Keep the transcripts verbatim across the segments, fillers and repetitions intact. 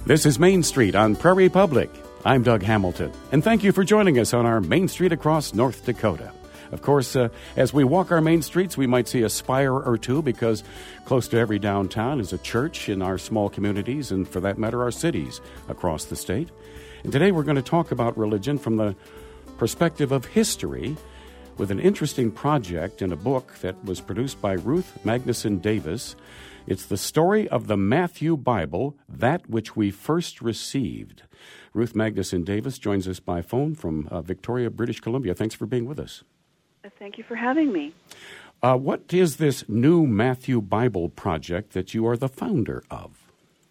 This is Main Street on Prairie Public. I'm Doug Hamilton, and thank you for joining us on our Main Street across North Dakota. Of course, uh, as we walk our main streets, we might see a spire or two because close to every downtown is a church in our small communities and, for that matter, our cities across the state. And today we're going to talk about religion from the perspective of history with an interesting project in a book that was produced by Ruth Magnuson Davis. It's the story of the Matthew Bible, that which we first received. Ruth Magnuson Davis joins us by phone from uh, Victoria, British Columbia. Thanks for being with us. Thank you for having me. Uh, what is this new Matthew Bible project that you are the founder of?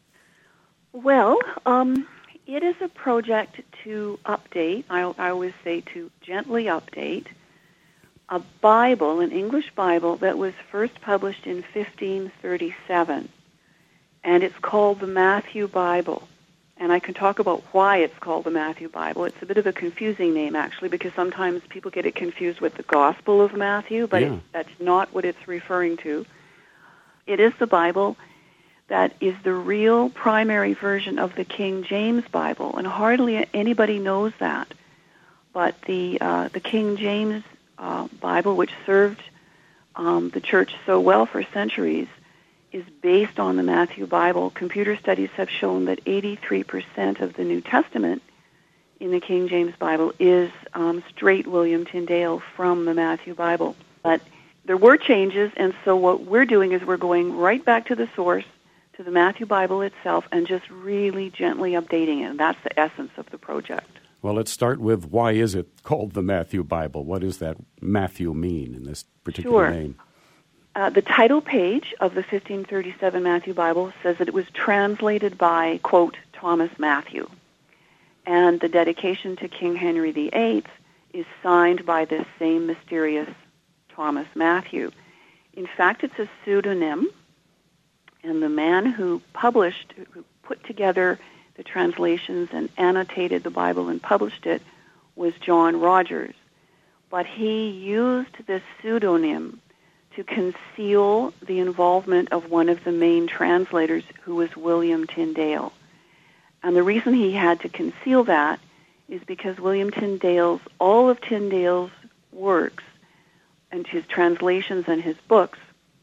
Well, um, it is a project to update, I, I always say to gently update, a Bible, an English Bible that was first published in fifteen thirty-seven. And it's called the Matthew Bible. And I can talk about why it's called the Matthew Bible. It's a bit of a confusing name, actually, because sometimes people get it confused with the Gospel of Matthew, but yeah. it, that's not what it's referring to. It is the Bible that is the real primary version of the King James Bible, and hardly anybody knows that. But the uh, the King James uh, Bible, which served um, the church so well for centuries, is based on the Matthew Bible. Computer studies have shown that eighty-three percent of the New Testament in the King James Bible is um, straight William Tyndale from the Matthew Bible. But there were changes, and so what we're doing is we're going right back to the source, to the Matthew Bible itself, and just really gently updating it. And that's the essence of the project. Well, let's start with why is it called the Matthew Bible? What does that Matthew mean in this particular sure. name? Uh, the title page of the fifteen thirty-seven Matthew Bible says that it was translated by, quote, Thomas Matthew. And the dedication to King Henry the Eighth is signed by this same mysterious Thomas Matthew. In fact, it's a pseudonym, and the man who published, who put together the translations and annotated the Bible and published it was John Rogers. But he used this pseudonym to conceal the involvement of one of the main translators, who was William Tyndale. And the reason he had to conceal that is because William Tyndale's, all of Tyndale's works and his translations and his books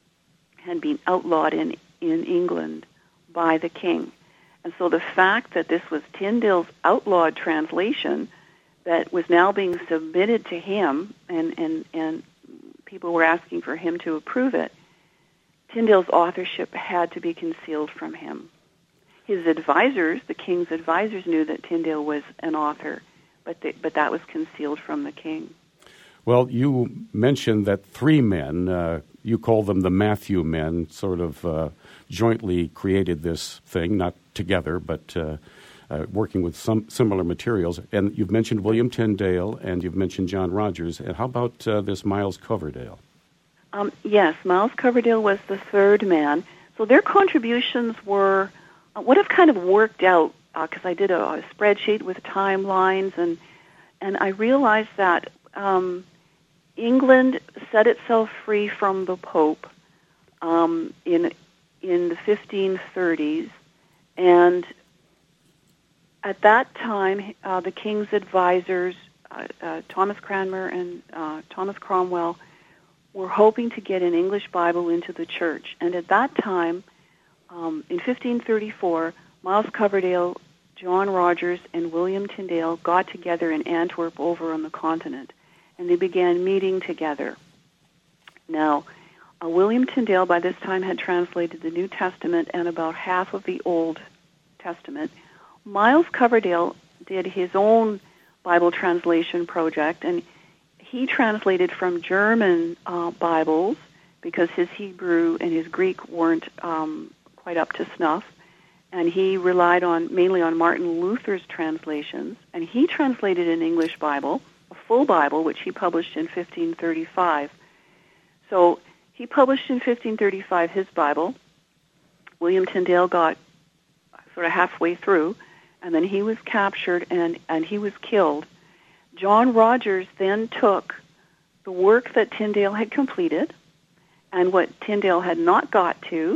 had been outlawed in, in England by the king. And so the fact that this was Tyndale's outlawed translation that was now being submitted to him and, and, and people were asking for him to approve it, Tyndale's authorship had to be concealed from him. His advisors, the king's advisors, knew that Tyndale was an author, but they, but that was concealed from the king. Well, you mentioned that three men, uh, you call them the Matthew men, sort of uh, jointly created this thing, not together, but uh, uh, working with some similar materials. And you've mentioned William Tyndale, and you've mentioned John Rogers. And how about uh, this Miles Coverdale? Um, yes, Miles Coverdale was the third man. So their contributions were uh, what have kind of worked out, because uh, I did a, a spreadsheet with timelines, and and I realized that um, England set itself free from the Pope um, in in the fifteen thirties, and at that time, uh, the king's advisors, uh, uh, Thomas Cranmer and uh, Thomas Cromwell, were hoping to get an English Bible into the church. And at that time, um, in fifteen thirty-four, Miles Coverdale, John Rogers, and William Tyndale got together in Antwerp over on the continent, and they began meeting together. Now, uh, William Tyndale by this time had translated the New Testament and about half of the Old Testament. Miles Coverdale did his own Bible translation project, and he translated from German uh, Bibles because his Hebrew and his Greek weren't um, quite up to snuff, and he relied on mainly on Martin Luther's translations, and he translated an English Bible, a full Bible, which he published in fifteen thirty-five. So he published in fifteen thirty-five his Bible. William Tyndale got sort of halfway through, and then he was captured and, and he was killed. John Rogers then took the work that Tyndale had completed and what Tyndale had not got to.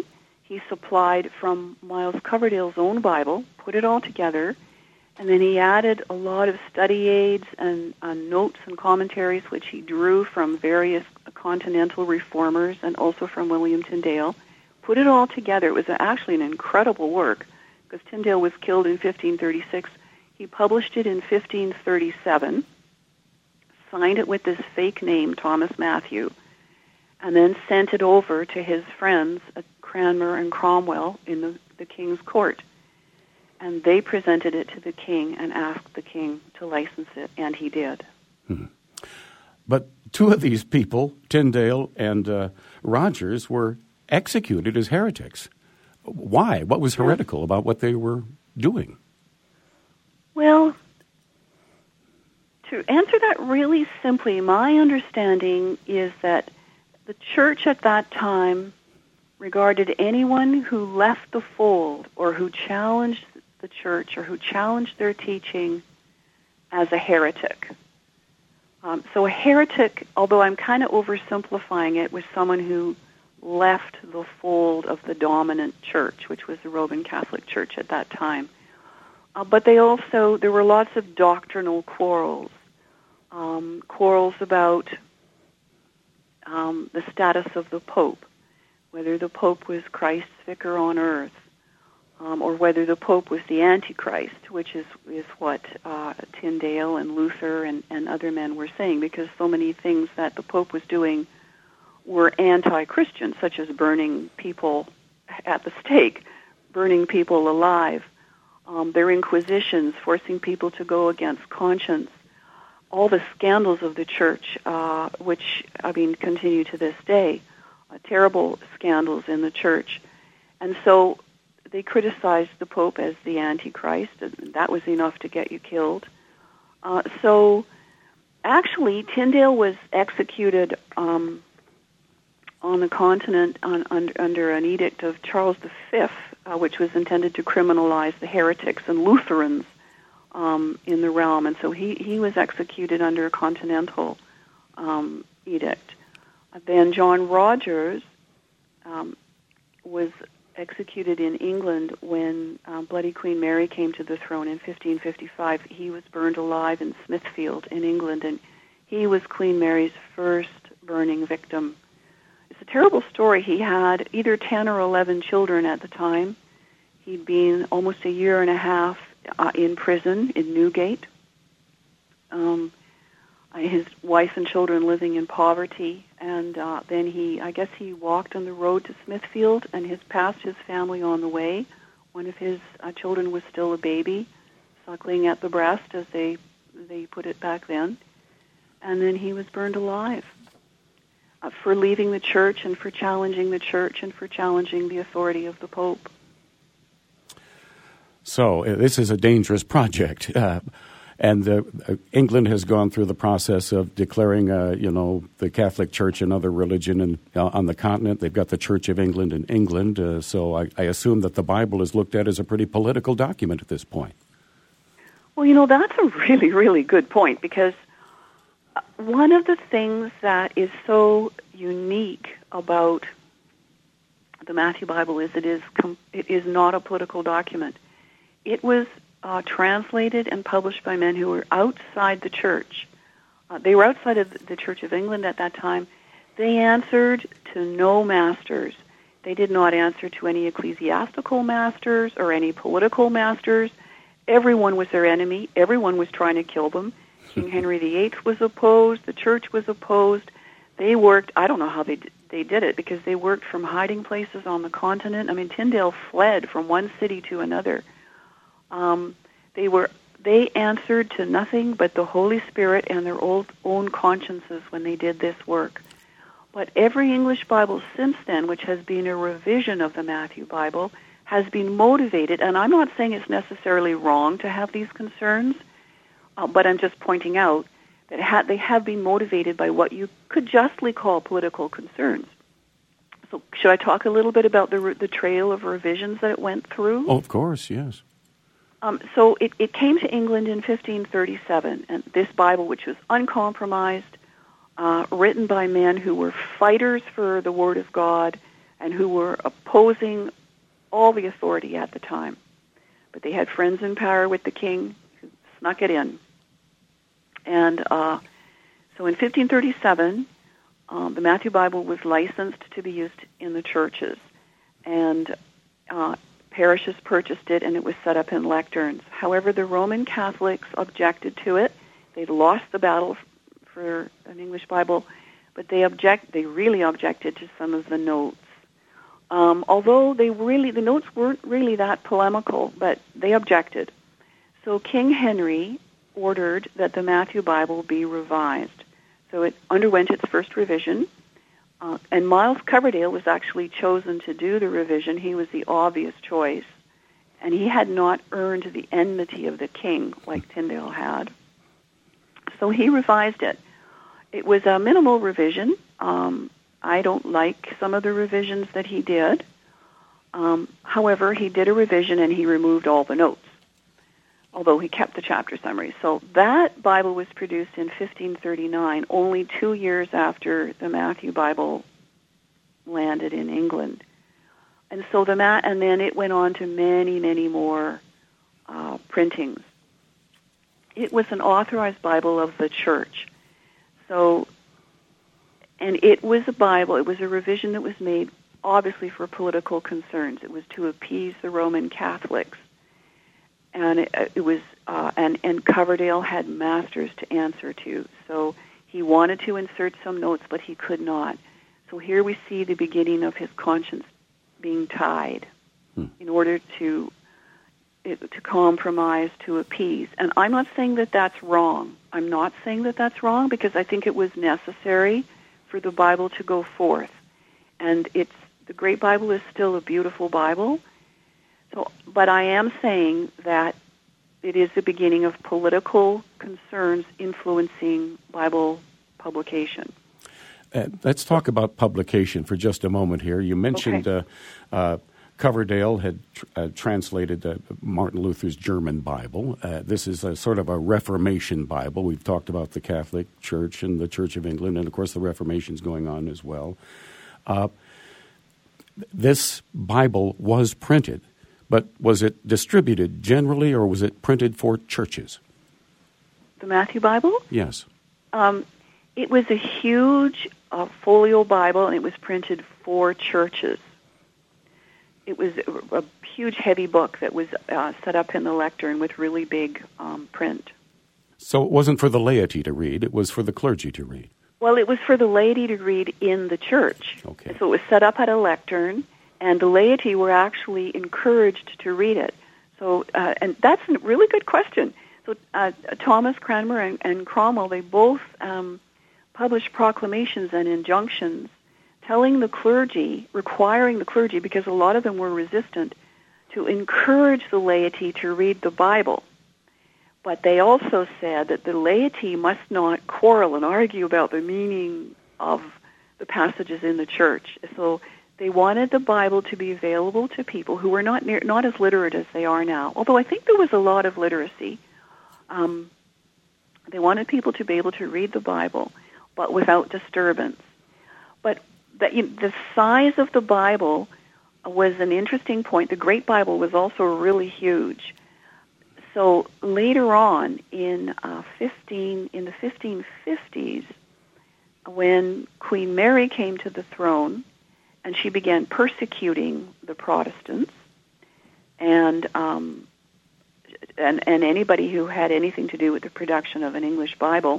he supplied from Miles Coverdale's own Bible, put it all together, and then he added a lot of study aids and uh, notes and commentaries, which he drew from various continental reformers and also from William Tyndale. Put it all together. It was actually an incredible work, because Tyndale was killed in fifteen thirty-six. He published it in fifteen thirty-seven, signed it with this fake name, Thomas Matthew, and then sent it over to his friends at Cranmer and Cromwell in the, the king's court. And they presented it to the king and asked the king to license it, and he did. Hmm. But two of these people, Tyndale and uh, Rogers, were executed as heretics. Why? What was heretical about what they were doing? Well, to answer that really simply, my understanding is that the church at that time regarded anyone who left the fold or who challenged the church or who challenged their teaching as a heretic. Um, so a heretic, although I'm kind of oversimplifying it, was someone who left the fold of the dominant church, which was the Roman Catholic Church at that time. Uh, but they also, there were lots of doctrinal quarrels, um, quarrels about um, the status of the Pope, whether the Pope was Christ's vicar on earth, um, or whether the Pope was the Antichrist, which is, is what uh, Tyndale and Luther and, and other men were saying, because so many things that the Pope was doing were anti-Christian, such as burning people at the stake, burning people alive, um, their inquisitions, forcing people to go against conscience, all the scandals of the church, uh, which, I mean, continue to this day, uh, terrible scandals in the church. And so they criticized the Pope as the Antichrist, and that was enough to get you killed. Uh, so actually, Tyndale was executed um, on the continent on, under, under an edict of Charles the Fifth, uh, which was intended to criminalize the heretics and Lutherans um, in the realm. And so he, he was executed under a continental um, edict. Uh, then John Rogers um, was executed in England when uh, Bloody Queen Mary came to the throne in fifteen fifty-five. He was burned alive in Smithfield in England, and he was Queen Mary's first burning victim. It's a terrible story. He had either ten or eleven children at the time. He'd been almost a year and a half uh, in prison in Newgate. Um, his wife and children living in poverty, and uh, then he, I guess he walked on the road to Smithfield and has passed his family on the way. One of his uh, children was still a baby, suckling at the breast, as they they put it back then, and then he was burned alive uh, for leaving the church and for challenging the church and for challenging the authority of the Pope. So uh, this is a dangerous project. Uh, And uh, England has gone through the process of declaring, uh, you know, the Catholic Church another religion in, uh, on the continent. They've got the Church of England in England. Uh, so I, I assume that the Bible is looked at as a pretty political document at this point. Well, you know, that's a really, really good point, because one of the things that is so unique about the Matthew Bible is it is com- it is not a political document. It was Uh, translated and published by men who were outside the church. Uh, they were outside of the Church of England at that time. They answered to no masters. They did not answer to any ecclesiastical masters or any political masters. Everyone was their enemy. Everyone was trying to kill them. King Henry the Eighth was opposed. The church was opposed. They worked, I don't know how they, d- they did it, because they worked from hiding places on the continent. I mean, Tyndale fled from one city to another. Um, they were they answered to nothing but the Holy Spirit and their old, own consciences when they did this work. But every English Bible since then, which has been a revision of the Matthew Bible, has been motivated, and I'm not saying it's necessarily wrong to have these concerns, uh, but I'm just pointing out that ha- they have been motivated by what you could justly call political concerns. So should I talk a little bit about the, the trail of revisions that it went through? Oh, of course, yes. Um, so it, it came to England in fifteen thirty-seven, and this Bible, which was uncompromised, uh, written by men who were fighters for the Word of God, and who were opposing all the authority at the time. But they had friends in power with the king who snuck it in. And uh, so in fifteen thirty-seven, um, the Matthew Bible was licensed to be used in the churches. And uh, parishes purchased it, and it was set up in lecterns. However, the Roman Catholics objected to it. They'd lost the battle for an English Bible, but they object. They really objected to some of the notes. Um, although they really, the notes weren't really that polemical, but they objected. So King Henry ordered that the Matthew Bible be revised. So it underwent its first revision, uh, and Miles Coverdale was actually chosen to do the revision. He was the obvious choice, and he had not earned the enmity of the king like Tyndale had. So he revised it. It was a minimal revision. Um, I don't like some of the revisions that he did. Um, however, he did a revision and he removed all the notes, although he kept the chapter summary. So that Bible was produced in fifteen thirty-nine, only two years after the Matthew Bible landed in England. And so the Ma- and then it went on to many, many more uh, printings. It was an authorized Bible of the church. So, and it was a Bible, it was a revision that was made obviously for political concerns. It was to appease the Roman Catholics. And it, it was, uh, and, and Coverdale had masters to answer to. So he wanted to insert some notes, but he could not. So here we see the beginning of his conscience being tied hmm. in order to to compromise, to appease. And I'm not saying that that's wrong. I'm not saying that that's wrong because I think it was necessary for the Bible to go forth. And it's the Great Bible is still a beautiful Bible. So, but I am saying that it is the beginning of political concerns influencing Bible publication. Uh, let's talk about publication for just a moment here. You mentioned okay. uh, uh, Coverdale had tr- uh, translated uh, Martin Luther's German Bible. Uh, this is a sort of a Reformation Bible. We've talked about the Catholic Church and the Church of England, and of course the Reformation's going on as well. Uh, this Bible was printed, but was it distributed generally, or was it printed for churches? The Matthew Bible? Yes. Um, it was a huge uh, folio Bible, and it was printed for churches. It was a, a huge, heavy book that was uh, set up in the lectern with really big um, print. So it wasn't for the laity to read, it was for the clergy to read. Well, it was for the laity to read in the church. Okay. So it was set up at a lectern, and the laity were actually encouraged to read it. So, uh, and that's a really good question. So uh, Thomas Cranmer and, and Cromwell, they both um, published proclamations and injunctions telling the clergy, requiring the clergy, because a lot of them were resistant, to encourage the laity to read the Bible. But they also said that the laity must not quarrel and argue about the meaning of the passages in the church. So they wanted the Bible to be available to people who were not near, not as literate as they are now, although I think there was a lot of literacy. Um, they wanted people to be able to read the Bible, but without disturbance. But the, you know, the size of the Bible was an interesting point. The Great Bible was also really huge. So later on, in uh, fifteen in the fifteen fifties, when Queen Mary came to the throne, and she began persecuting the Protestants, and um, and and anybody who had anything to do with the production of an English Bible.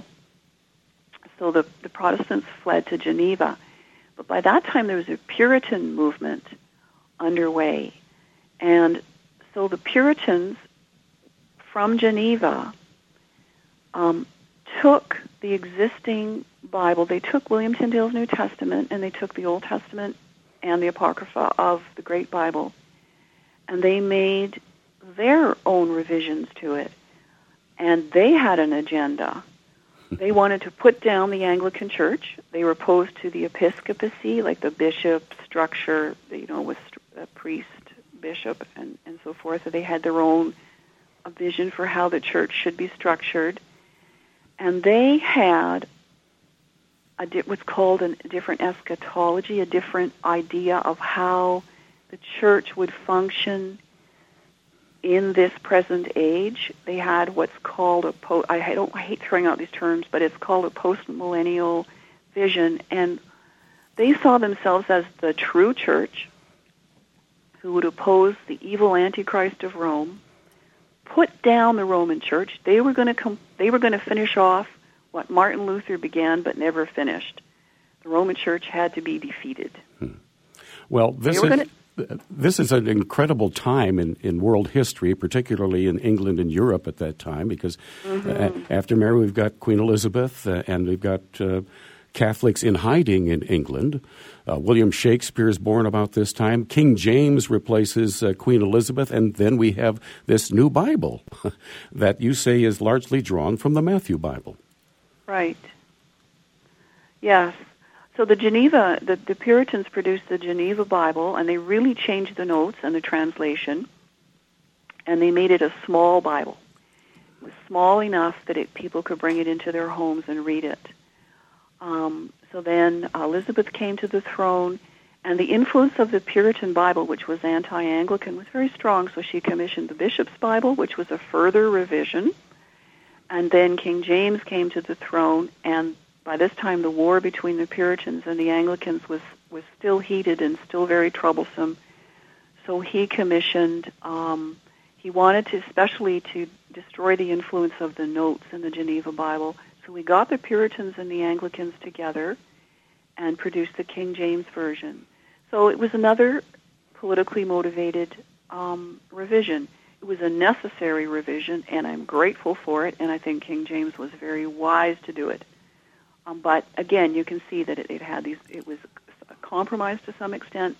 So the, the Protestants fled to Geneva. But by that time, there was a Puritan movement underway. And so the Puritans from Geneva um, took the existing Bible. They took William Tyndale's New Testament, and they took the Old Testament and the Apocrypha of the Great Bible, and they made their own revisions to it. And they had an agenda. They wanted to put down the Anglican Church. They were opposed to the episcopacy, like the bishop structure, you know, with a priest, bishop, and, and so forth. So they had their own vision for how the church should be structured. And they had a di- what's called an, a different eschatology, a different idea of how the church would function in this present age. They had what's called a po- I don't I hate throwing out these terms, but it's called a post-millennial vision, and they saw themselves as the true church who would oppose the evil Antichrist of Rome, put down the Roman Church. They were going to com- they were going to finish off what Martin Luther began but never finished. The Roman Church had to be defeated. Hmm. Well, this is gonna- this is an incredible time in, in world history, particularly in England and Europe at that time, because mm-hmm. uh, after Mary we've got Queen Elizabeth uh, and we've got uh, Catholics in hiding in England. Uh, William Shakespeare is born about this time. King James replaces uh, Queen Elizabeth, and then we have this new Bible that you say is largely drawn from the Matthew Bible. Right. Yes. So the Geneva, the, the Puritans produced the Geneva Bible, and they really changed the notes and the translation, and they made it a small Bible. It was small enough that it, people could bring it into their homes and read it. Um, so then Elizabeth came to the throne, and the influence of the Puritan Bible, which was anti-Anglican, was very strong, so she commissioned the Bishop's Bible, which was a further revision. And then King James came to the throne, and by this time the war between the Puritans and the Anglicans was, was still heated and still very troublesome. So he commissioned, um, he wanted to especially to destroy the influence of the notes in the Geneva Bible. So we got the Puritans and the Anglicans together and produced the King James Version. So it was another politically motivated um, revision. It was a necessary revision, and I'm grateful for it, and I think King James was very wise to do it. Um, but again, you can see that it, it had these. It was a compromise to some extent,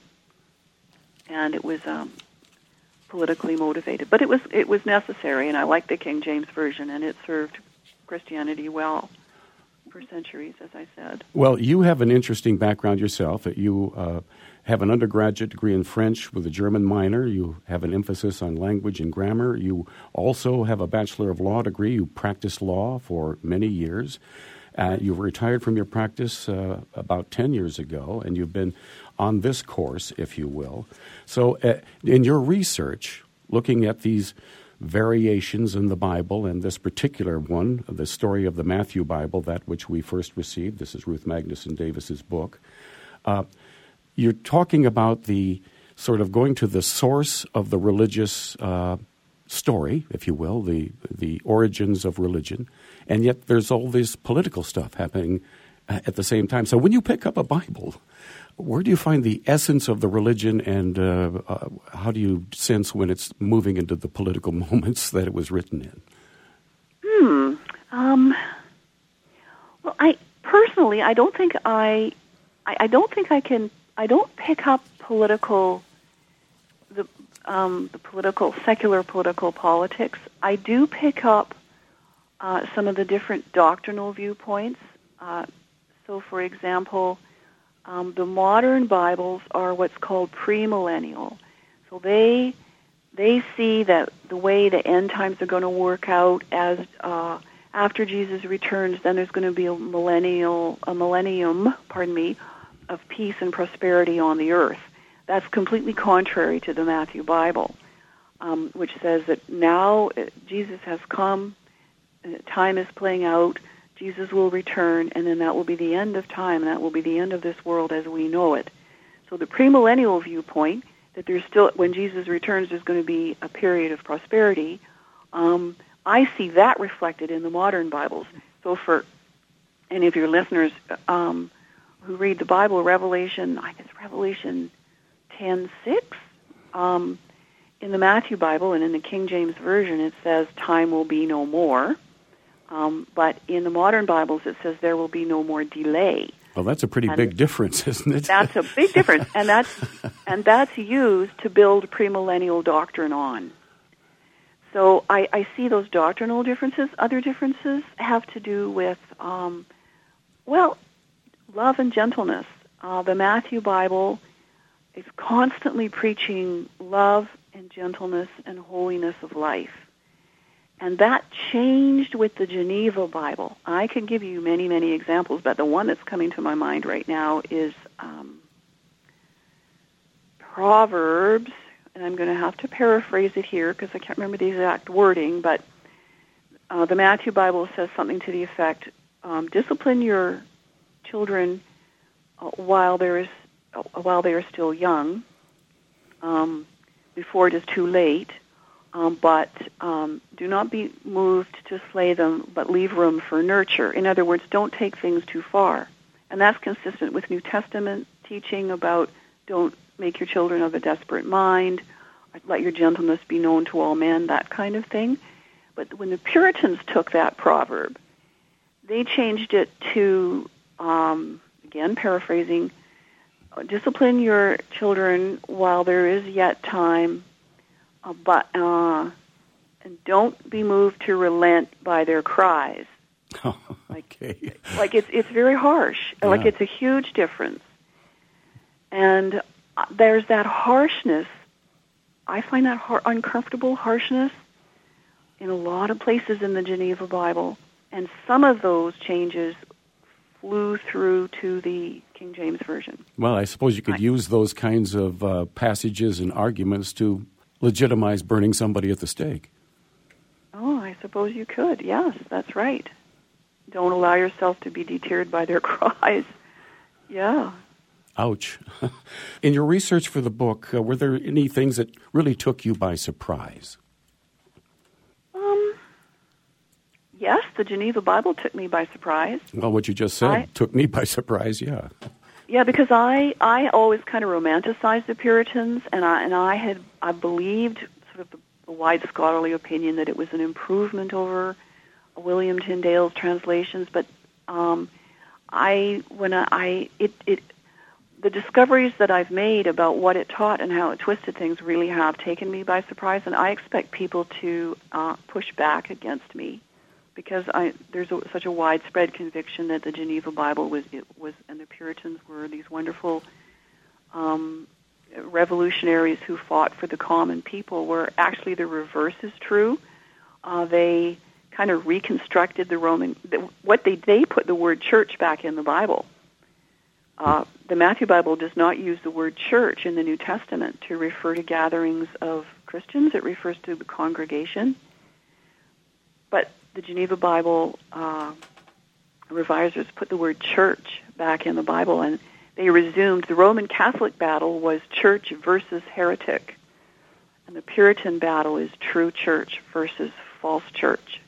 and it was um, politically motivated. But it was it was necessary, and I like the King James Version, and it served Christianity well for centuries, as I said. Well, you have an interesting background yourself. You uh, have an undergraduate degree in French with a German minor. You have an emphasis on language and grammar. You also have a Bachelor of Law degree. You practiced law for many years. Uh, you retired from your practice uh, about ten years ago, and you've been on this course, if you will. So uh, in your research, looking at these variations in the Bible, and this particular one, the story of the Matthew Bible, that which we first received, this is Ruth Magnuson Davis's book, uh, you're talking about the sort of going to the source of the religious uh, story, if you will, the the origins of religion, and yet there's all this political stuff happening at the same time. So when you pick up a Bible, where do you find the essence of the religion, and uh, uh, how do you sense when it's moving into the political moments that it was written in? Hmm. Um, well, I personally, I don't think I, I, I don't think I can. I don't pick up political, the um, the political, secular political politics. I do pick up uh, some of the different doctrinal viewpoints. Uh, so, for example, um, the modern Bibles are what's called premillennial. So they they see that the way the end times are going to work out as uh, after Jesus returns, then there's going to be a millennial, a millennium, pardon me, of peace and prosperity on the earth. That's completely contrary to the Matthew Bible, um, which says that now uh, Jesus has come, uh, time is playing out, Jesus will return, and then that will be the end of time, and that will be the end of this world as we know it. So the premillennial viewpoint, that there's still, when Jesus returns, there's going to be a period of prosperity, um, I see that reflected in the modern Bibles. So for any of your listeners um, who read the Bible, Revelation, I guess Revelation ten six, um, in the Matthew Bible and in the King James Version, it says time will be no more. Um, but in the modern Bibles, it says there will be no more delay. Well, that's a pretty and big difference, isn't it? That's a big difference, and that's and that's used to build premillennial doctrine on. So I, I see those doctrinal differences. Other differences have to do with, um, well, love and gentleness. Uh, the Matthew Bible is constantly preaching love and gentleness and holiness of life. And that changed with the Geneva Bible. I could give you many, many examples, but the one that's coming to my mind right now is um, Proverbs, and I'm going to have to paraphrase it here because I can't remember the exact wording, but uh, the Matthew Bible says something to the effect, um, discipline your children uh, while there is uh, while they are still young, um, before it is too late. Um, but um, do not be moved to slay them, but leave room for nurture. In other words, don't take things too far. And that's consistent with New Testament teaching about don't make your children of a desperate mind, let your gentleness be known to all men, that kind of thing. But when the Puritans took that proverb, they changed it to, um, again, paraphrasing, discipline your children while there is yet time, Uh, but uh, and don't be moved to relent by their cries. Oh, okay. Like, like it's it's very harsh. Yeah. Like it's a huge difference. And uh, there's that harshness. I find that har- uncomfortable harshness in a lot of places in the Geneva Bible, and some of those changes flew through to the King James Version. Well, I suppose you could I, use those kinds of uh, passages and arguments to legitimize burning somebody at the stake. Oh, I suppose you could. Yes, that's right. Don't allow yourself to be deterred by their cries. Yeah. Ouch. In your research for the book, uh, were there any things that really took you by surprise? Um. Yes, the Geneva Bible took me by surprise. Well, what you just said I, took me by surprise, yeah. Yeah, because I, I always kind of romanticized the Puritans, and I and I had I believed sort of the, the wide scholarly opinion that it was an improvement over William Tyndale's translations. But um, I when I, I it it the discoveries that I've made about what it taught and how it twisted things really have taken me by surprise, and I expect people to uh, push back against me. Because I, there's a, such a widespread conviction that the Geneva Bible was, it was, and the Puritans were these wonderful um, revolutionaries who fought for the common people. Where actually the reverse is true. Uh, they kind of reconstructed the Roman. The, what they they put the word church back in the Bible. Uh, the Matthew Bible does not use the word church in the New Testament to refer to gatherings of Christians. It refers to the congregation. But the Geneva Bible uh, revisers put the word church back in the Bible, and they resumed the Roman Catholic battle was church versus heretic, and the Puritan battle is true church versus false church.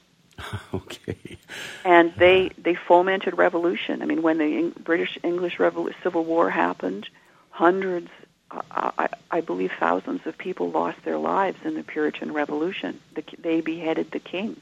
Okay. And they they fomented revolution. I mean, when the British English Revol- Civil War happened, hundreds, uh, I, I believe thousands of people lost their lives in the Puritan Revolution. The, they beheaded the king.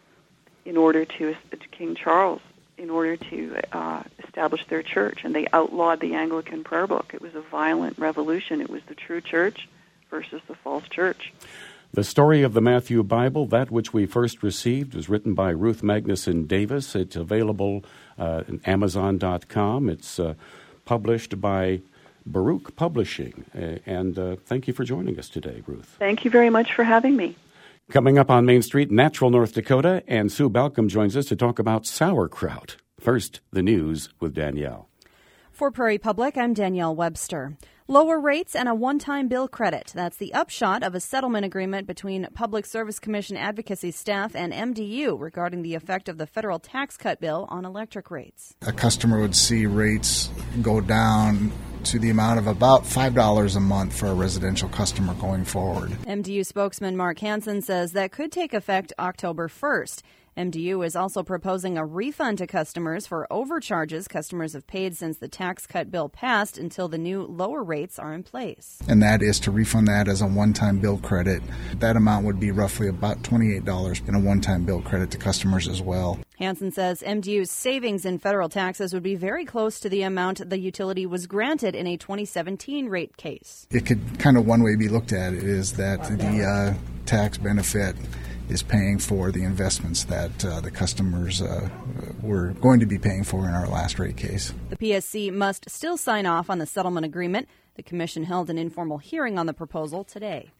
In order to, to King Charles, in order to uh, establish their church, and they outlawed the Anglican prayer book. It was a violent revolution. It was the true church versus the false church. The story of the Matthew Bible, that which we first received, was written by Ruth Magnuson Davis. It's available uh, at Amazon dot com. It's uh, published by Baruch Publishing. Uh, and uh, thank you for joining us today, Ruth. Thank you very much for having me. Coming up on Main Street, Natural, North Dakota, and Sue Balcom joins us to talk about sauerkraut. First, the news with Danielle. For Prairie Public, I'm Danielle Webster. Lower rates and a one-time bill credit. That's the upshot of a settlement agreement between Public Service Commission advocacy staff and M D U regarding the effect of the federal tax cut bill on electric rates. A customer would see rates go down to the amount of about five dollars a month for a residential customer going forward. M D U spokesman Mark Hansen says that could take effect October first. M D U is also proposing a refund to customers for overcharges customers have paid since the tax cut bill passed until the new lower rates are in place. And that is to refund that as a one-time bill credit. That amount would be roughly about twenty-eight dollars in a one-time bill credit to customers as well. Hansen says M D U's savings in federal taxes would be very close to the amount the utility was granted in a twenty seventeen rate case. It could kind of one way be looked at is that the uh, tax benefit is paying for the investments that uh, the customers uh, were going to be paying for in our last rate case. The P S C must still sign off on the settlement agreement. The commission held an informal hearing on the proposal today.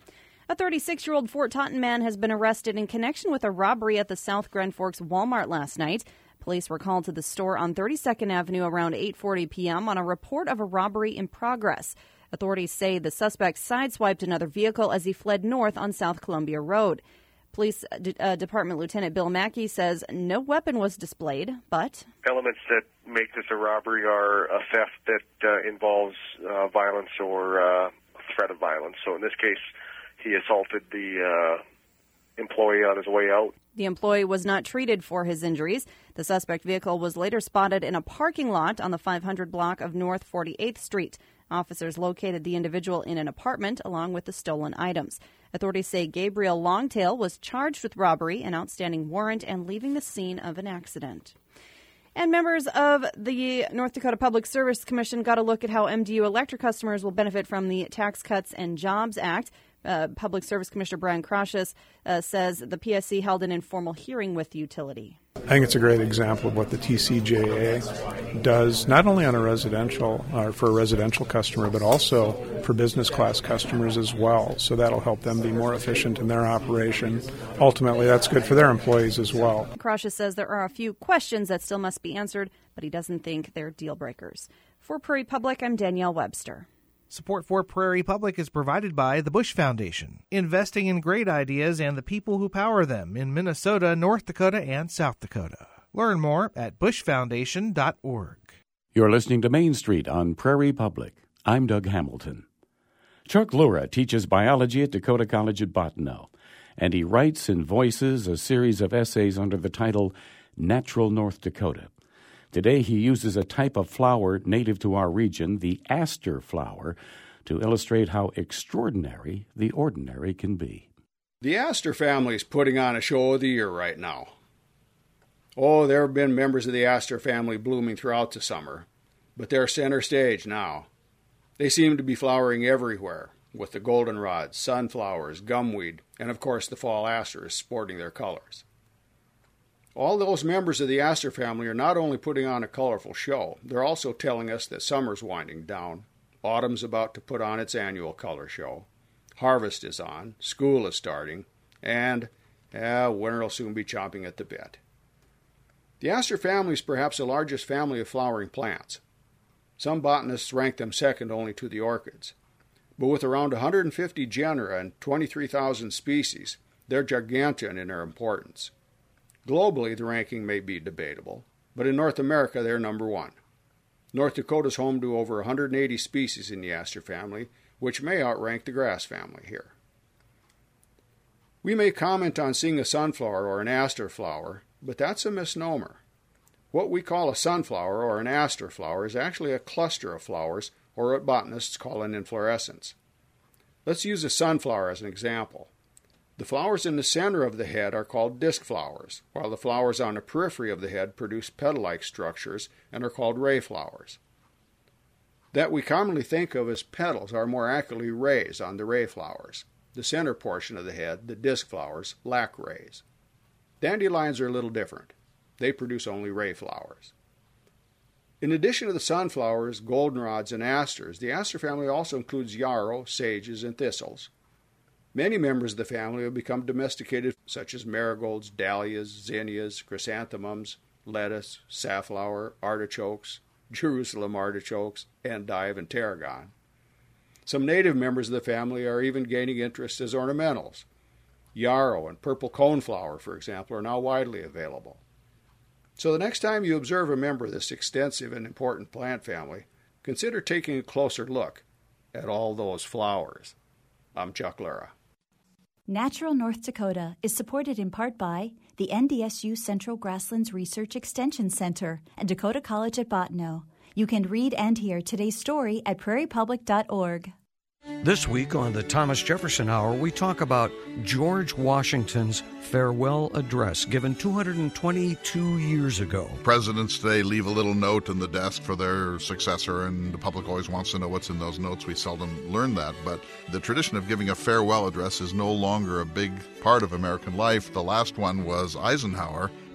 A thirty-six-year-old Fort Taunton man has been arrested in connection with a robbery at the South Grand Forks Walmart last night. Police were called to the store on thirty-second Avenue around eight forty p.m. on a report of a robbery in progress. Authorities say the suspect sideswiped another vehicle as he fled north on South Columbia Road. Police uh, Department Lieutenant Bill Mackey says no weapon was displayed, but elements that make this a robbery are a theft that uh, involves uh, violence or uh, threat of violence. So in this case, he assaulted the uh, employee on his way out. The employee was not treated for his injuries. The suspect vehicle was later spotted in a parking lot on the five hundred block of North forty-eighth Street. Officers located the individual in an apartment along with the stolen items. Authorities say Gabriel Longtail was charged with robbery, an outstanding warrant, and leaving the scene of an accident. And members of the North Dakota Public Service Commission got a look at how M D U electric customers will benefit from the Tax Cuts and Jobs Act. Uh, Public Service Commissioner Brian Kraushus uh, says the P S C held an informal hearing with the utility. I think it's a great example of what the T C J A does, not only on a residential or for a residential customer, but also for business class customers as well. So that'll help them be more efficient in their operation. Ultimately, that's good for their employees as well. Kraushus says there are a few questions that still must be answered, but he doesn't think they're deal breakers. For Prairie Public, I'm Danielle Webster. Support for Prairie Public is provided by the Bush Foundation, investing in great ideas and the people who power them in Minnesota, North Dakota, and South Dakota. Learn more at bush foundation dot org. You're listening to Main Street on Prairie Public. I'm Doug Hamilton. Chuck Lura teaches biology at Dakota College at Bottineau, and he writes and voices a series of essays under the title Natural North Dakota. Today he uses a type of flower native to our region, the aster flower, to illustrate how extraordinary the ordinary can be. The aster family is putting on a show of the year right now. Oh, there have been members of the aster family blooming throughout the summer, but they're center stage now. They seem to be flowering everywhere, with the goldenrods, sunflowers, gumweed, and of course the fall asters sporting their colors. All those members of the aster family are not only putting on a colorful show, they're also telling us that summer's winding down, autumn's about to put on its annual color show, harvest is on, school is starting, and eh, winter will soon be chomping at the bit. The aster family is perhaps the largest family of flowering plants. Some botanists rank them second only to the orchids. But with around one hundred fifty genera and twenty-three thousand species, they're gargantuan in their importance. Globally, the ranking may be debatable, but in North America, they're number one. North Dakota is home to over one hundred eighty species in the aster family, which may outrank the grass family here. We may comment on seeing a sunflower or an aster flower, but that's a misnomer. What we call a sunflower or an aster flower is actually a cluster of flowers, or what botanists call an inflorescence. Let's use a sunflower as an example. The flowers in the center of the head are called disc flowers, while the flowers on the periphery of the head produce petal-like structures and are called ray flowers. That we commonly think of as petals are more accurately rays on the ray flowers. The center portion of the head, the disc flowers, lack rays. Dandelions are a little different. They produce only ray flowers. In addition to the sunflowers, goldenrods, and asters, the aster family also includes yarrow, sages, and thistles. Many members of the family have become domesticated, such as marigolds, dahlias, zinnias, chrysanthemums, lettuce, safflower, artichokes, Jerusalem artichokes, endive, and tarragon. Some native members of the family are even gaining interest as ornamentals. Yarrow and purple coneflower, for example, are now widely available. So the next time you observe a member of this extensive and important plant family, consider taking a closer look at all those flowers. I'm Chuck Lura. Natural North Dakota is supported in part by the N D S U Central Grasslands Research Extension Center and Dakota College at Bottineau. You can read and hear today's story at prairie public dot org. This week on the Thomas Jefferson Hour, we talk about George Washington's farewell address given two hundred twenty-two years ago. Presidents today leave a little note in the desk for their successor, and the public always wants to know what's in those notes. We seldom learn that, but the tradition of giving a farewell address is no longer a big part of American life. The last one was Eisenhower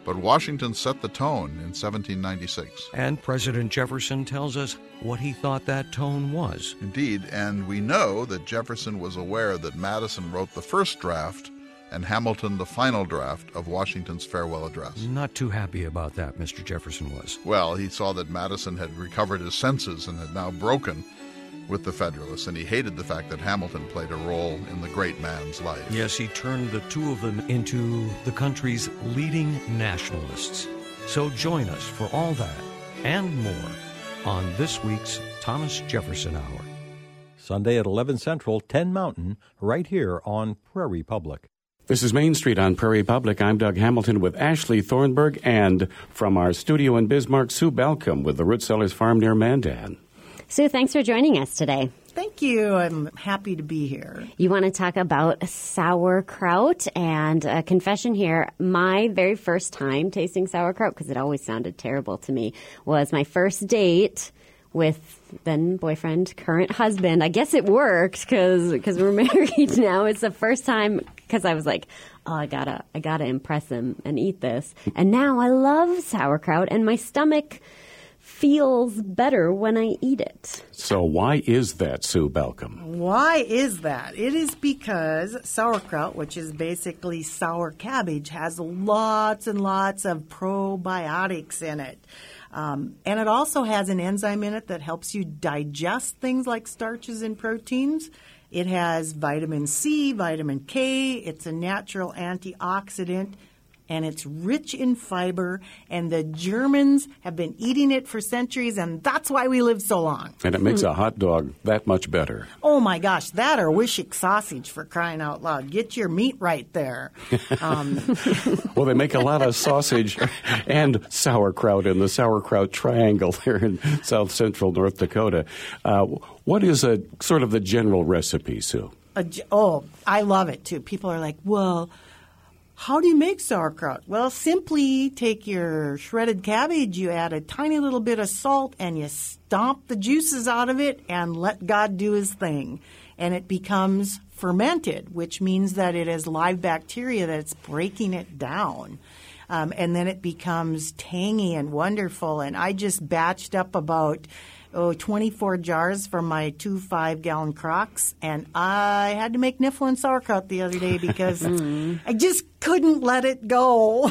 But Washington set the tone in seventeen ninety-six. And President Jefferson tells us what he thought that tone was. Indeed, and we know that Jefferson was aware that Madison wrote the first draft and Hamilton the final draft of Washington's farewell address. Not too happy about that, Mister Jefferson was. Well, he saw that Madison had recovered his senses and had now broken with the Federalists, and he hated the fact that Hamilton played a role in the great man's life. Yes, he turned the two of them into the country's leading nationalists. So join us for all that and more on this week's Thomas Jefferson Hour. Sunday at eleven Central, ten Mountain, right here on Prairie Public. This is Main Street on Prairie Public. I'm Doug Hamilton with Ashley Thornburg, and from our studio in Bismarck, Sue Balcom with the Root Cellars Farm near Mandan. Sue, thanks for joining us today. Thank you. I'm happy to be here. You want to talk about sauerkraut, and a confession here. My very first time tasting sauerkraut, because it always sounded terrible to me, was my first date with then boyfriend, current husband. I guess it worked because because we're married now. It's the first time because I was like, oh, I gotta I gotta impress him and eat this. And now I love sauerkraut, and my stomach feels better when I eat it. So why is that, Sue Balcom? Why is that? It is because sauerkraut, which is basically sour cabbage, has lots and lots of probiotics in it. Um, and it also has an enzyme in it that helps you digest things like starches and proteins. It has vitamin C, vitamin K. It's a natural antioxidant. And it's rich in fiber, and the Germans have been eating it for centuries, and that's why we live so long. And it makes a hot dog that much better. Oh, my gosh, that or Wishick sausage, for crying out loud. Get your meat right there. Um, well, they make a lot of sausage and sauerkraut in the sauerkraut triangle there in south central North Dakota. Uh, what is a sort of the general recipe, Sue? A, oh, I love it, too. People are like, well, how do you make sauerkraut? Well, simply take your shredded cabbage, you add a tiny little bit of salt, and you stomp the juices out of it and let God do his thing. And it becomes fermented, which means that it has live bacteria that's breaking it down. Um, and then it becomes tangy and wonderful. And I just batched up about oh, twenty-four jars from my two five-gallon crocks, and I had to make Niflin sauerkraut the other day because mm. I just couldn't let it go.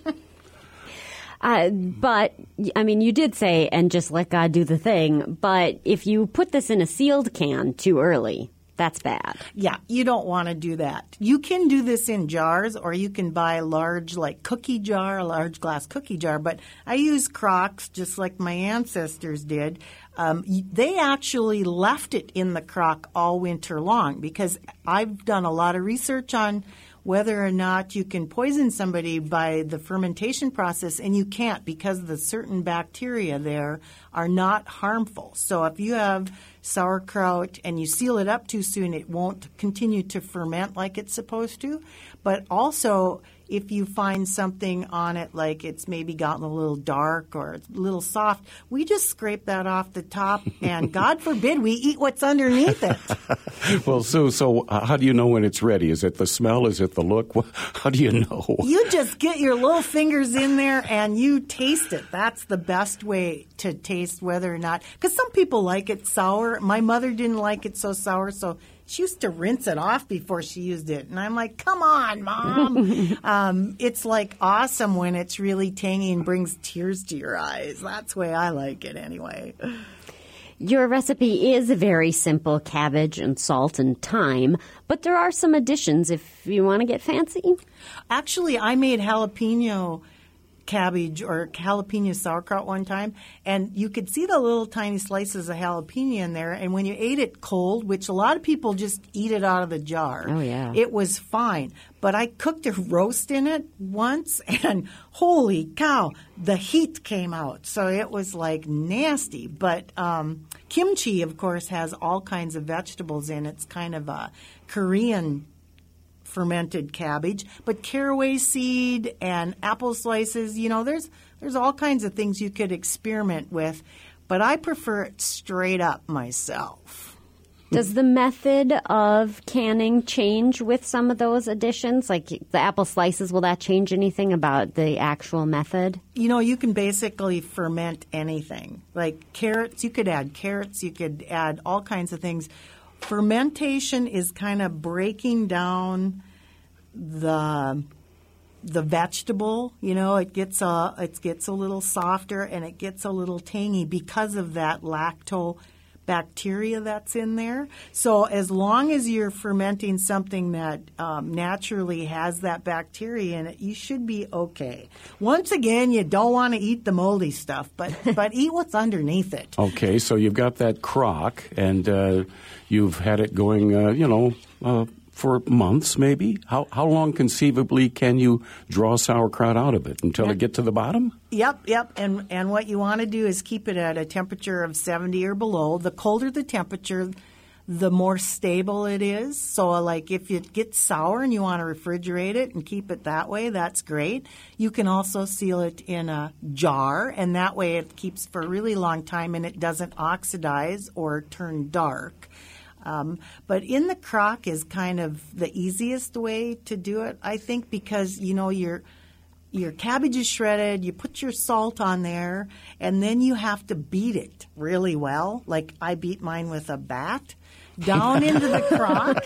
uh, but, I mean, you did say, and just let God do the thing, but if you put this in a sealed can too early, that's bad. Yeah, you don't want to do that. You can do this in jars, or you can buy a large, like, cookie jar, a large glass cookie jar. But I use crocks just like my ancestors did. Um, they actually left it in the crock all winter long because I've done a lot of research on whether or not you can poison somebody by the fermentation process, and you can't because the certain bacteria there are not harmful. So if you have sauerkraut and you seal it up too soon, it won't continue to ferment like it's supposed to. But also, if you find something on it like it's maybe gotten a little dark or it's a little soft, we just scrape that off the top, and God forbid we eat what's underneath it. Well, Sue, so uh, how do you know when it's ready? Is it the smell? Is it the look? How do you know? You just get your little fingers in there and you taste it. That's the best way to taste whether or not – because some people like it sour. My mother didn't like it so sour, so – she used to rinse it off before she used it. And I'm like, come on, Mom. um, it's like awesome when it's really tangy and brings tears to your eyes. That's the way I like it anyway. Your recipe is very simple, cabbage and salt and thyme, but there are some additions if you want to get fancy. Actually, I made jalapeno cabbage or jalapeno sauerkraut one time, and you could see the little tiny slices of jalapeno in there, and when you ate it cold, which a lot of people just eat it out of the jar, oh, yeah. it was fine. But I cooked a roast in it once, and holy cow, the heat came out. So it was like nasty. But um, kimchi, of course, has all kinds of vegetables in it. It's kind of a Korean fermented cabbage, but caraway seed and apple slices, you know, there's there's all kinds of things you could experiment with, but I prefer it straight up myself. Does the method of canning change with some of those additions? Like the apple slices, will that change anything about the actual method? You know, you can basically ferment anything. Like carrots, you could add carrots, you could add all kinds of things. Fermentation is kind of breaking down the the vegetable. You know, it gets a it gets a little softer and it gets a little tangy because of that lactobacteria that's in there. So as long as you're fermenting something that um, naturally has that bacteria in it, you should be okay. Once again, you don't want to eat the moldy stuff, but but eat what's underneath it. Okay, so you've got that crock, and uh, you've had it going, uh, you know, uh, for months maybe. How how long conceivably can you draw sauerkraut out of it until Yep. it get to the bottom? Yep, yep. And and what you want to do is keep it at a temperature of seventy or below. The colder the temperature, the more stable it is. So like if it gets sour and you want to refrigerate it and keep it that way, that's great. You can also seal it in a jar, and that way it keeps for a really long time and it doesn't oxidize or turn dark. Um, but in the crock is kind of the easiest way to do it, I think, because, you know, your your cabbage is shredded, you put your salt on there, and then you have to beat it really well. Like I beat mine with a bat down into the crock.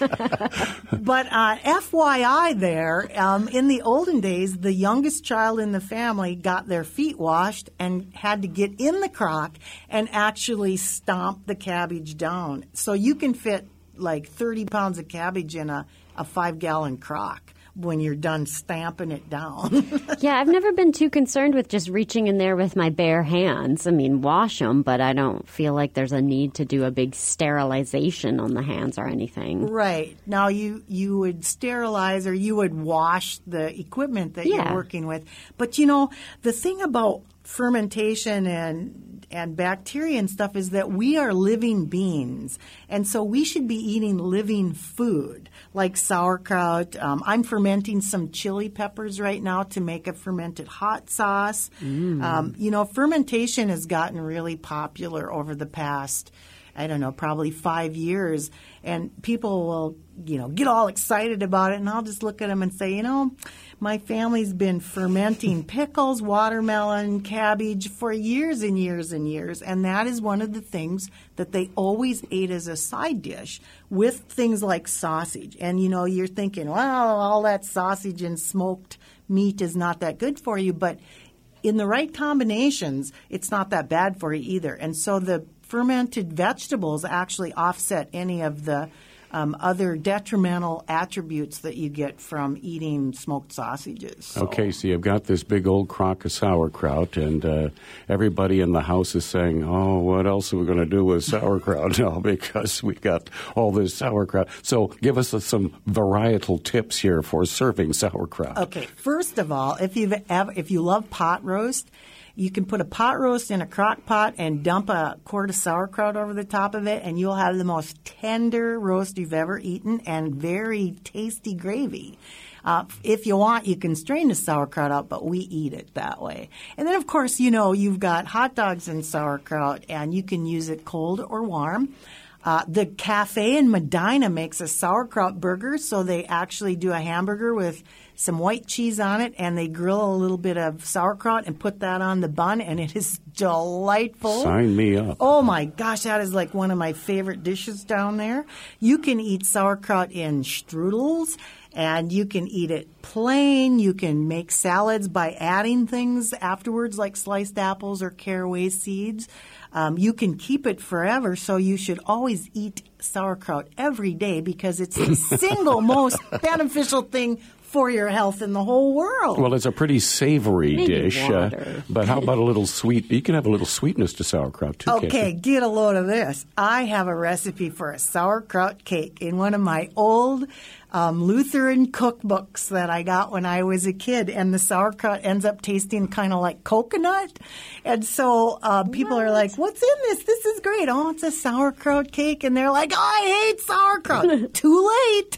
But uh, F Y I there, um, in the olden days, the youngest child in the family got their feet washed and had to get in the crock and actually stomp the cabbage down. So you can fit like thirty pounds of cabbage in a, a five-gallon crock when you're done stamping it down. Yeah, I've never been too concerned with just reaching in there with my bare hands. I mean, wash them, but I don't feel like there's a need to do a big sterilization on the hands or anything. Right. Now, you, you would sterilize or you would wash the equipment that Yeah. you're working with. But, you know, the thing about fermentation and and bacteria and stuff is that we are living beings. And so we should be eating living food like sauerkraut. Um, I'm fermenting some chili peppers right now to make a fermented hot sauce. Mm. Um, you know, fermentation has gotten really popular over the past, I don't know, probably five years. And people will, you know, get all excited about it. And I'll just look at them and say, you know, my family's been fermenting pickles, watermelon, cabbage for years and years and years. And that is one of the things that they always ate as a side dish with things like sausage. And, you know, you're thinking, well, all that sausage and smoked meat is not that good for you. But in the right combinations, it's not that bad for you either. And so the fermented vegetables actually offset any of the um, other detrimental attributes that you get from eating smoked sausages. So. Okay, so you've got this big old crock of sauerkraut, and uh, everybody in the house is saying, oh, what else are we going to do with sauerkraut now, because we got all this sauerkraut. So give us some varietal tips here for serving sauerkraut. Okay, first of all, if you've ever, if you love pot roast, you can put a pot roast in a crock pot and dump a quart of sauerkraut over the top of it, and you'll have the most tender roast you've ever eaten and very tasty gravy. Uh, if you want, you can strain the sauerkraut out, but we eat it that way. And then, of course, you know, you've got hot dogs and sauerkraut, and you can use it cold or warm. Uh, the cafe in Medina makes a sauerkraut burger, so they actually do a hamburger with some white cheese on it, and they grill a little bit of sauerkraut and put that on the bun, and it is delightful. Sign me up. Oh, my gosh, that is like one of my favorite dishes down there. You can eat sauerkraut in strudels, and you can eat it plain. You can make salads by adding things afterwards, like sliced apples or caraway seeds. Um, you can keep it forever, so you should always eat sauerkraut every day because it's the single most beneficial thing for your health in the whole world. Well, it's a pretty savory Maybe dish, water. uh, but how about a little sweet? You can have a little sweetness to sauerkraut, too, can't Okay, you? get a load of this. I have a recipe for a sauerkraut cake in one of my old um, Lutheran cookbooks that I got when I was a kid, and the sauerkraut ends up tasting kind of like coconut. And so uh, people are like, what's in this? This is great. Oh, it's a sauerkraut cake. And they're like, oh, I hate sauerkraut. Too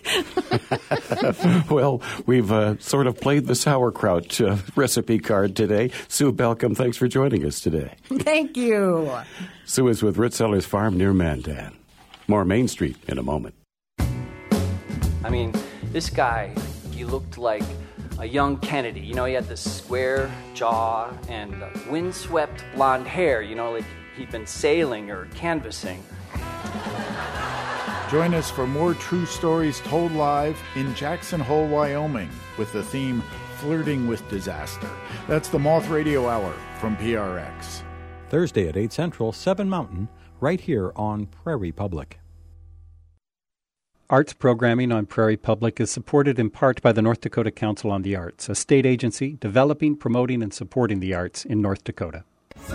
late. Well, we've uh, sort of played the sauerkraut uh, recipe card today. Sue Belcom, thanks for joining us today. Thank you. Sue is with Ritzellers Farm near Mandan. More Main Street in a moment. I mean, this guy, he looked like a young Kennedy. You know, he had this square jaw and windswept blonde hair, you know, like he'd been sailing or canvassing. Join us for more true stories told live in Jackson Hole, Wyoming, with the theme Flirting with Disaster. That's the Moth Radio Hour from P R X. Thursday at eight Central, seven Mountain, right here on Prairie Public. Arts programming on Prairie Public is supported in part by the North Dakota Council on the Arts, a state agency developing, promoting, and supporting the arts in North Dakota.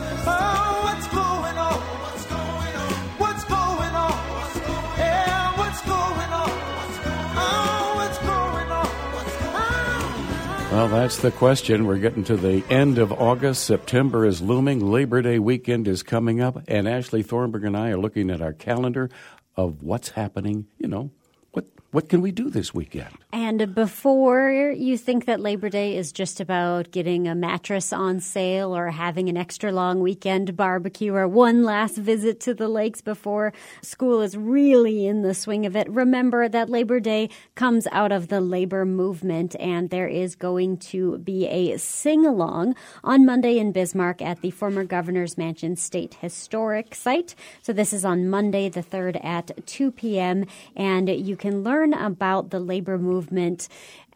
Well, that's the question. We're getting to the end of August. September is looming. Labor Day weekend is coming up. And Ashley Thornburg and I are looking at our calendar of what's happening, you know, what what can we do this weekend? And before you think that Labor Day is just about getting a mattress on sale or having an extra long weekend barbecue or one last visit to the lakes before school is really in the swing of it, remember that Labor Day comes out of the labor movement, and there is going to be a sing-along on Monday in Bismarck at the former Governor's Mansion State Historic Site. So this is on Monday the third at two p.m., and you can learn about the labor movement,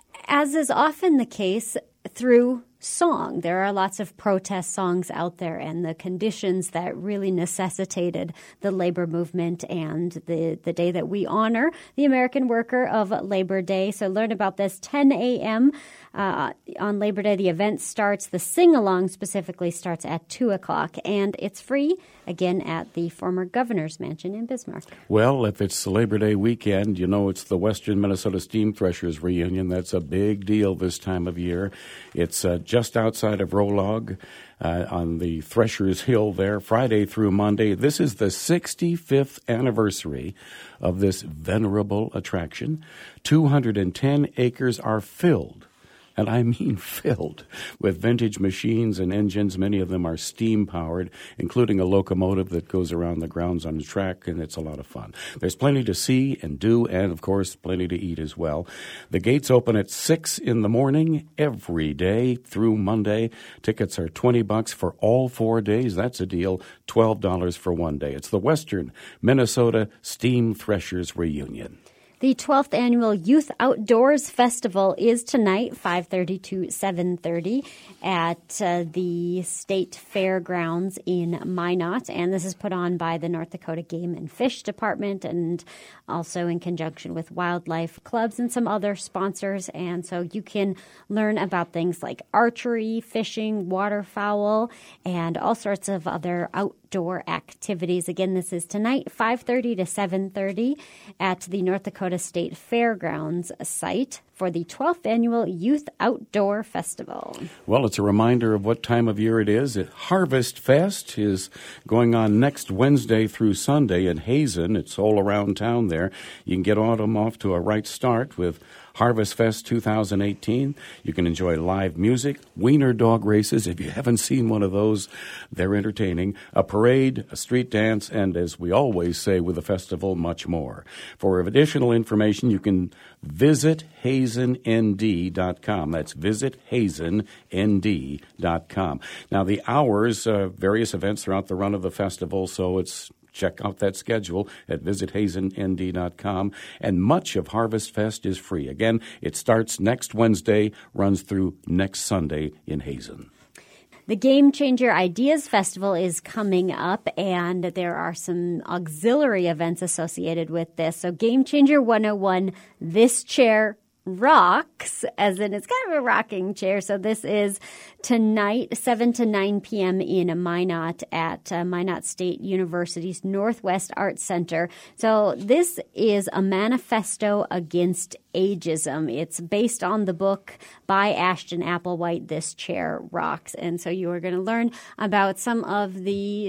as is often the case, through song. There are lots of protest songs out there, and the conditions that really necessitated the labor movement and the, the day that we honor the American worker of Labor Day. So learn about this ten a.m. Uh, on Labor Day. The event starts, the sing-along specifically starts at two o'clock, and it's free, again, at the former Governor's Mansion in Bismarck. Well, if it's Labor Day weekend, you know it's the Western Minnesota Steam Threshers reunion. That's a big deal this time of year. It's uh, just outside of Rolog uh, on the Threshers Hill there, Friday through Monday. This is the sixty-fifth anniversary of this venerable attraction. two hundred ten acres are filled, and I mean filled, with vintage machines and engines. Many of them are steam-powered, including a locomotive that goes around the grounds on the track, and it's a lot of fun. There's plenty to see and do, and, of course, plenty to eat as well. The gates open at six in the morning every day through Monday. Tickets are twenty bucks for all four days. That's a deal, twelve dollars for one day. It's the Western Minnesota Steam Threshers Reunion. The twelfth Annual Youth Outdoors Festival is tonight, five thirty to seven thirty, at uh, the State Fairgrounds in Minot. And this is put on by the North Dakota Game and Fish Department, and also in conjunction with wildlife clubs and some other sponsors. And so you can learn about things like archery, fishing, waterfowl, and all sorts of other outdoor activities. Again, this is tonight, five thirty to seven thirty, at the North Dakota State Fairgrounds site for the twelfth Annual Youth Outdoor Festival. Well, it's a reminder of what time of year it is. Harvest Fest is going on next Wednesday through Sunday in Hazen. It's all around town there. You can get autumn off to a right start with Harvest Fest two thousand eighteen. You can enjoy live music, wiener dog races. If you haven't seen one of those, they're entertaining. A parade, a street dance, and as we always say with the festival, much more. For additional information, you can visit hazen n d dot com. That's visit hazen n d dot com. Now, the hours, uh, various events throughout the run of the festival, so it's check out that schedule at visit hazen n d dot com. And much of Harvest Fest is free. Again, it starts next Wednesday, runs through next Sunday in Hazen. The Game Changer Ideas Festival is coming up, and there are some auxiliary events associated with this. So Game Changer one oh one, This Chair Rocks, as in it's kind of a rocking chair. So this is tonight, seven to nine p.m. in Minot at uh, Minot State University's Northwest Arts Center. So this is a manifesto against ageism. It's based on the book by Ashton Applewhite, This Chair Rocks. And so you are going to learn about some of the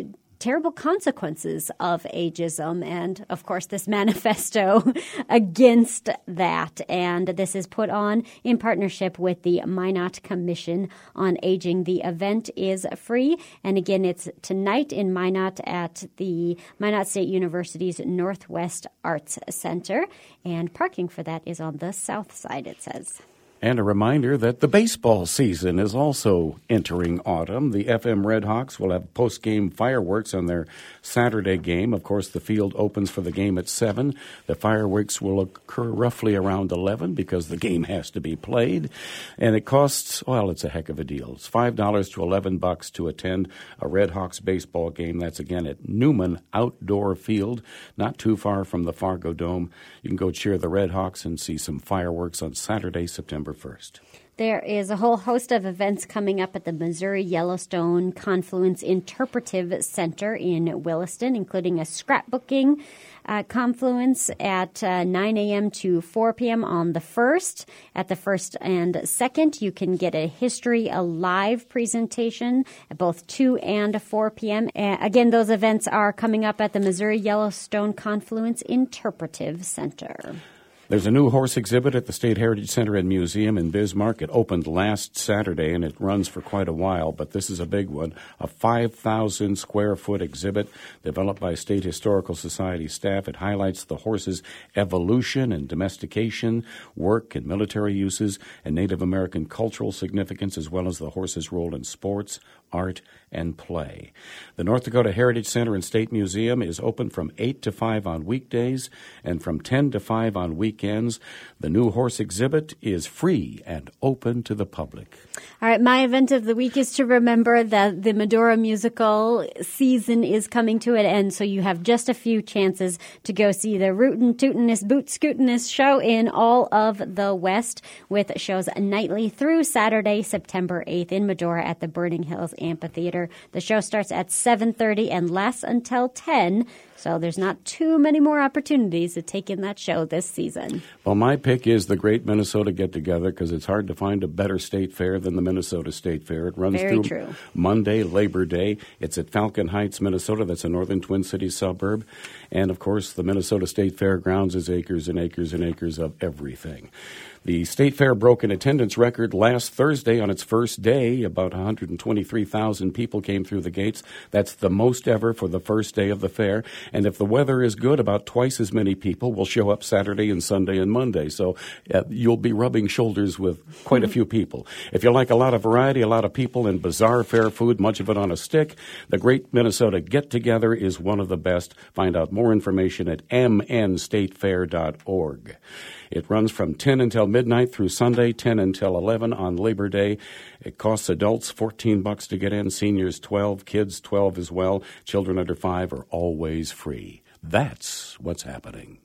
terrible consequences of ageism and, of course, this manifesto against that. And this is put on in partnership with the Minot Commission on Aging. The event is free. And again, it's tonight in Minot at the Minot State University's Northwest Arts Center. And parking for that is on the south side, it says. And a reminder that the baseball season is also entering autumn. The F M Redhawks will have post-game fireworks on their Saturday game. Of course, the field opens for the game at seven. The fireworks will occur roughly around eleven because the game has to be played. And it costs, well, it's a heck of a deal. It's five dollars to eleven bucks to attend a Redhawks baseball game. That's, again, at Newman Outdoor Field, not too far from the Fargo Dome. You can go cheer the Redhawks and see some fireworks on Saturday, September first. There is a whole host of events coming up at the Missouri Yellowstone Confluence Interpretive Center in Williston, including a scrapbooking uh, confluence at uh, nine a.m. to four p.m. on the first. At the first and second, you can get a History Alive presentation at both two and four p.m. Uh, again, those events are coming up at the Missouri Yellowstone Confluence Interpretive Center. There's a new horse exhibit at the State Heritage Center and Museum in Bismarck. It opened last Saturday, and it runs for quite a while, but this is a big one, a five thousand square foot exhibit developed by State Historical Society staff. It highlights the horse's evolution and domestication, work and military uses, and Native American cultural significance, as well as the horse's role in sports, art, and play. The North Dakota Heritage Center and State Museum is open from eight to five on weekdays and from ten to five on weekends. The new horse exhibit is free and open to the public. All right, my event of the week is to remember that the Medora musical season is coming to an end, so you have just a few chances to go see the Rootin' Tootin'est Boot Scootin'est show in all of the West, with shows nightly through Saturday, September eighth in Medora at the Burning Hills Amphitheater. The show starts at seven thirty and lasts until ten, so there's not too many more opportunities to take in that show this season. Well, my pick is the Great Minnesota Get-Together because it's hard to find a better state fair than the Minnesota State Fair. It runs Very through true. Monday, Labor Day. It's at Falcon Heights, Minnesota. That's a northern Twin Cities suburb. And, of course, the Minnesota State Fairgrounds is acres and acres and acres of everything. The State Fair broke an attendance record last Thursday on its first day. About one hundred twenty-three thousand people came through the gates. That's the most ever for the first day of the fair. And if the weather is good, about twice as many people will show up Saturday and Sunday and Monday. So uh, you'll be rubbing shoulders with quite a few people. If you like a lot of variety, a lot of people, and bizarre fair food, much of it on a stick, the Great Minnesota Get-Together is one of the best. Find out more information at m n state fair dot org. It runs from ten until midnight through Sunday, ten until eleven on Labor Day. It costs adults fourteen bucks to get in, seniors twelve, kids twelve as well. Children under five are always free. That's what's happening.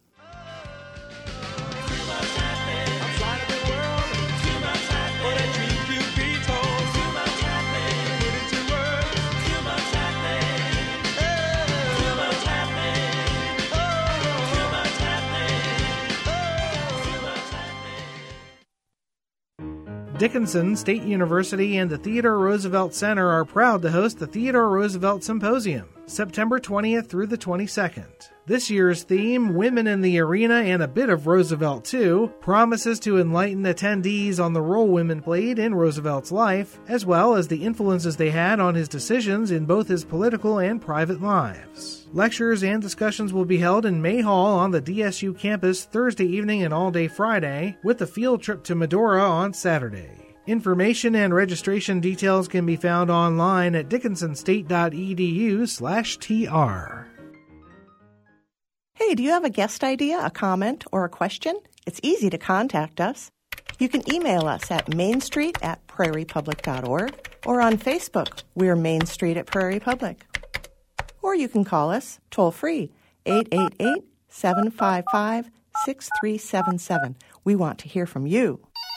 Dickinson State University and the Theodore Roosevelt Center are proud to host the Theodore Roosevelt Symposium, September twentieth through the twenty-second. This year's theme, Women in the Arena and a Bit of Roosevelt Too, promises to enlighten attendees on the role women played in Roosevelt's life, as well as the influences they had on his decisions in both his political and private lives. Lectures and discussions will be held in May Hall on the D S U campus Thursday evening and all day Friday, with a field trip to Medora on Saturday. Information and registration details can be found online at dickinsonstate.edu slash tr. Hey, do you have a guest idea, a comment, or a question? It's easy to contact us. You can email us at mainstreet at prairiepublic dot org or on Facebook, we're Main Street at Prairie Public. Or you can call us toll-free, eight eight eight, seven five five, six three seven seven. We want to hear from you.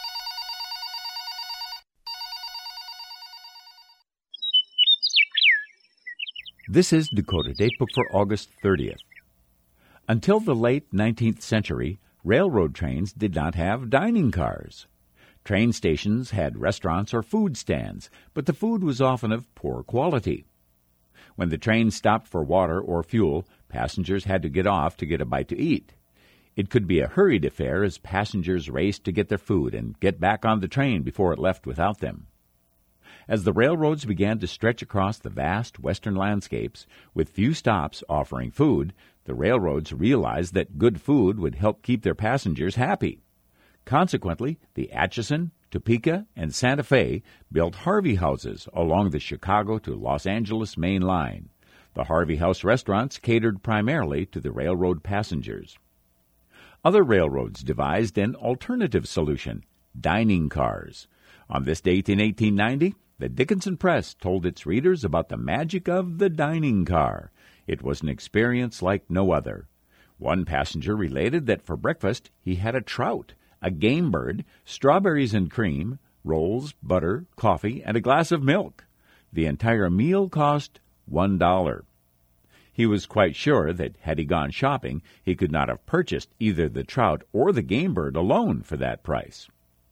This is Dakota Datebook for August thirtieth. Until the late nineteenth century, railroad trains did not have dining cars. Train stations had restaurants or food stands, but the food was often of poor quality. When the train stopped for water or fuel, passengers had to get off to get a bite to eat. It could be a hurried affair as passengers raced to get their food and get back on the train before it left without them. As the railroads began to stretch across the vast western landscapes, with few stops offering food, the railroads realized that good food would help keep their passengers happy. Consequently, the Atchison, Topeka, and Santa Fe built Harvey houses along the Chicago to Los Angeles main line. The Harvey House restaurants catered primarily to the railroad passengers. Other railroads devised an alternative solution, dining cars. On this date in eighteen ninety, the Dickinson Press told its readers about the magic of the dining car. It was an experience like no other. One passenger related that for breakfast he had a trout, a game bird, strawberries and cream, rolls, butter, coffee, and a glass of milk. The entire meal cost one dollar. He was quite sure that had he gone shopping, he could not have purchased either the trout or the game bird alone for that price.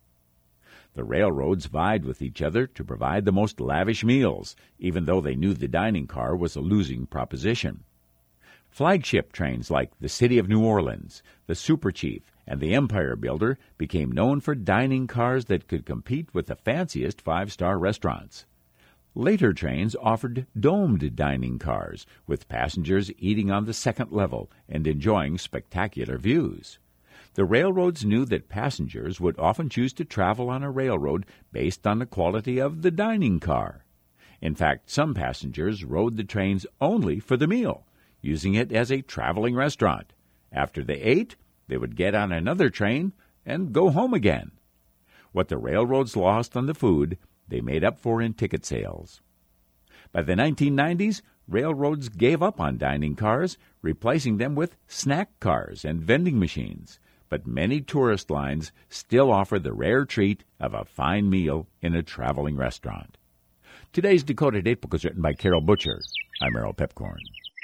The railroads vied with each other to provide the most lavish meals, even though they knew the dining car was a losing proposition. Flagship trains like the City of New Orleans, the Super Chief, and the Empire Builder became known for dining cars that could compete with the fanciest five-star restaurants. Later trains offered domed dining cars, with passengers eating on the second level and enjoying spectacular views. The railroads knew that passengers would often choose to travel on a railroad based on the quality of the dining car. In fact, some passengers rode the trains only for the meal, using it as a traveling restaurant. After they ate, they would get on another train and go home again. What the railroads lost on the food, they made up for in ticket sales. By the nineteen nineties, railroads gave up on dining cars, replacing them with snack cars and vending machines. But many tourist lines still offer the rare treat of a fine meal in a traveling restaurant. Today's Dakota Datebook was written by Carol Butcher. I'm Errol Pepcorn.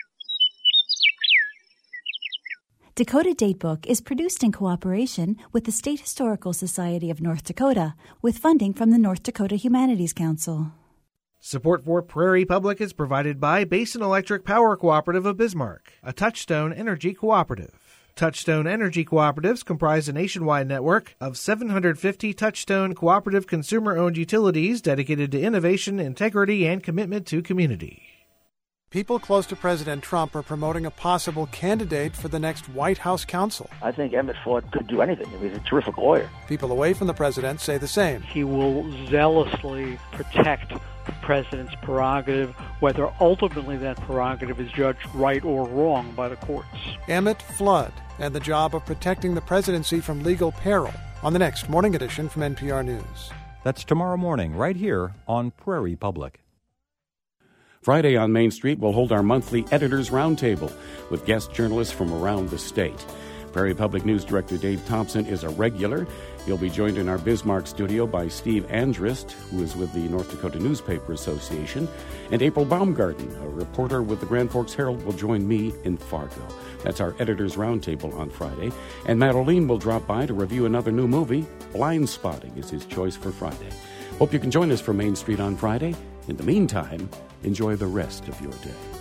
Dakota Datebook is produced in cooperation with the State Historical Society of North Dakota, with funding from the North Dakota Humanities Council. Support for Prairie Public is provided by Basin Electric Power Cooperative of Bismarck, a Touchstone Energy cooperative. Touchstone Energy cooperatives comprise a nationwide network of seven hundred fifty Touchstone cooperative consumer-owned utilities dedicated to innovation, integrity, and commitment to community. People close to President Trump are promoting a possible candidate for the next White House counsel. I think Emmett Ford could do anything. He's a terrific lawyer. People away from the president say the same. He will zealously protect the president's prerogative, whether ultimately that prerogative is judged right or wrong by the courts. Emmett Flood and the job of protecting the presidency from legal peril on the next Morning Edition from N P R News. That's tomorrow morning right here on Prairie Public. Friday on Main Street, we'll hold our monthly Editors Roundtable with guest journalists from around the state. Prairie Public News Director Dave Thompson is a regular. He'll be joined in our Bismarck studio by Steve Andrist, who is with the North Dakota Newspaper Association, and April Baumgarten, a reporter with the Grand Forks Herald, will join me in Fargo. That's our Editors Roundtable on Friday. And Matt O'Lean will drop by to review another new movie. Blind Spotting is his choice for Friday. Hope you can join us for Main Street on Friday. In the meantime, enjoy the rest of your day.